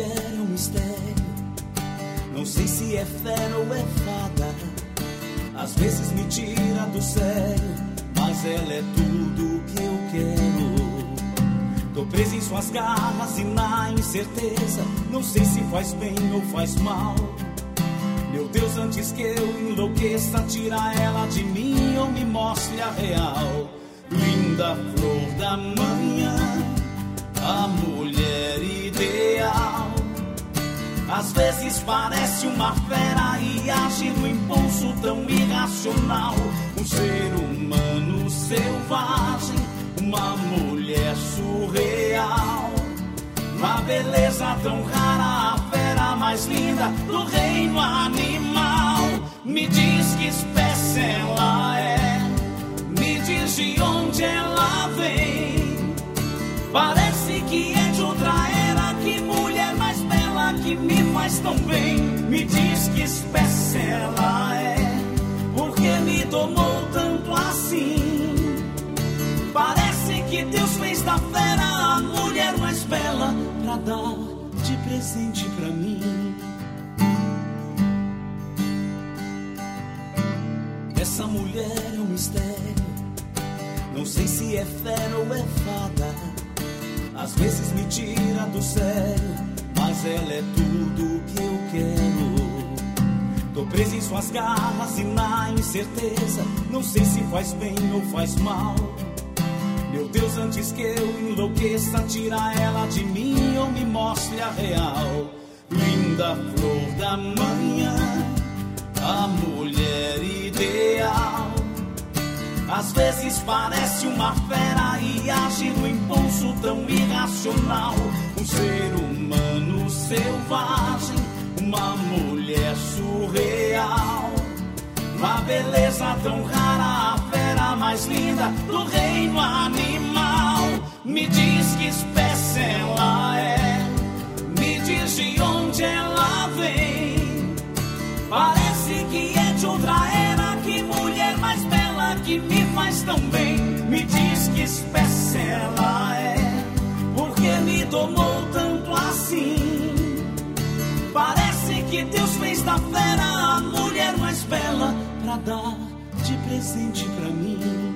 mulher é um mistério. Não sei se é fera ou é fada. Às vezes me tira do sério, mas ela é tudo que eu quero. Tô preso em suas garras e na incerteza. Não sei se faz bem ou faz mal. Meu Deus, antes que eu enlouqueça, tira ela de mim ou me mostre a real. Linda flor da manhã, a mulher ideal. Às vezes parece uma fera e age no impulso tão irracional. Um ser humano selvagem, uma mulher surreal. Uma beleza tão rara, a fera mais linda do reino animal. Me diz que espécie ela é, me diz de onde ela vem. Parece que é de outra era, que mulher mais bela que me faz tão bem. Me diz que espécie ela é, porque me tomou tanto assim. Parece que Deus fez da fera a mulher mais bela pra dar de presente pra mim. Essa mulher é um mistério. Não sei se é fera ou é fada. Às vezes me tira do sério, mas ela é tudo que eu quero. Tô preso em suas garras e na incerteza. Não sei se faz bem ou faz mal. Meu Deus, antes que eu enlouqueça, tira ela de mim ou me mostre a real. Linda flor da manhã, a mulher ideal. Às vezes parece uma fera e age no impulso tão irracional. Um ser humano selvagem, uma mulher surreal. Uma beleza tão rara, a fera mais linda do reino animal. Me diz que espécie ela é, me diz de onde ela vem. Parece que é de outra era, que mulher mais bela que me faz tão bem. Me diz que espécie ela é, porque me tomou tanto assim. Parece que Deus fez da fera a mulher mais bela pra dar de presente pra mim.